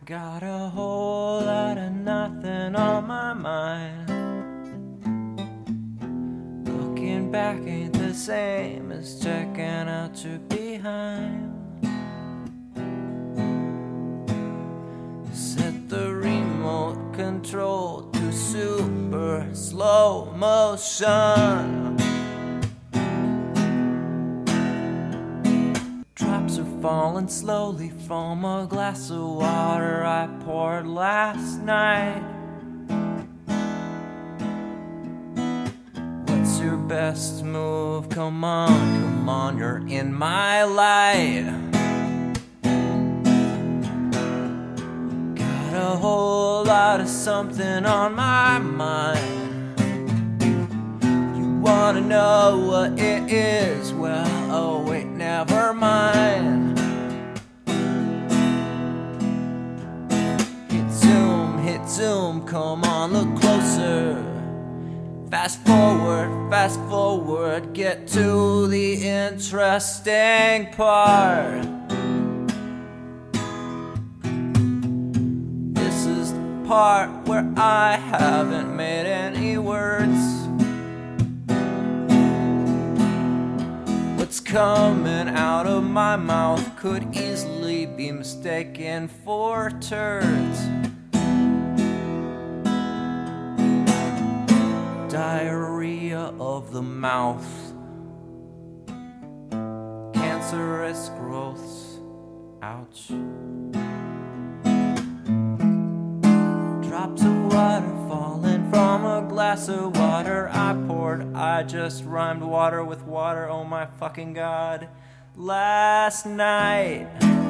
Got a whole lot of nothing on my mind. Looking back ain't the same as checking out your behind. Set the remote control to super slow motion. Drops are falling slowly from a glass of water I poured last night. What's your best move? Come on, you're in my light. Got a whole lot of something on my mind. You wanna know what it is? Well, oh wait, never mind. Hit zoom, come on, look closer. Fast forward, get to the interesting part. This is the part where I haven't made any words. What's coming out of my mouth could easily be mistaken for turds. Diarrhea of the mouth, cancerous growths, ouch. Drops of water falling from a glass of water I poured. I just rhymed water with water, oh my fucking god. Last night